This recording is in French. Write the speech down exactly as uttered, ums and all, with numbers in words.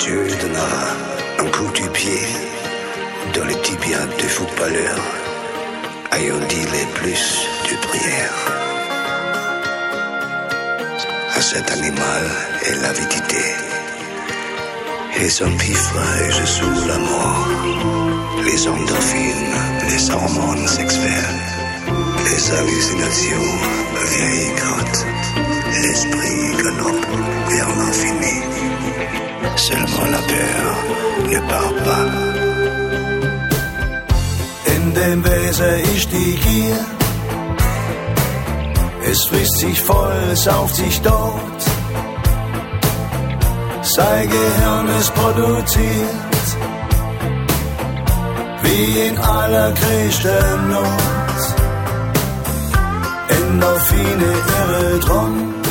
Dieu donnera un coup du pied dans les tibias de footballeurs, ayant dit les plus de prières. À cet animal, elle avait dit, et son pifre et je sous la mort, les endorphines, les hormones sexuelles, les hallucinations, vieilles grottes, l'esprit galope vers l'infini. Seulement la peur ne part pas. In dem Wesen ist die Gier, es frisst sich voll, es saugt sich tot. Sein Gehirn ist produziert, wie in allergrößter Not. Endorphine irre drum.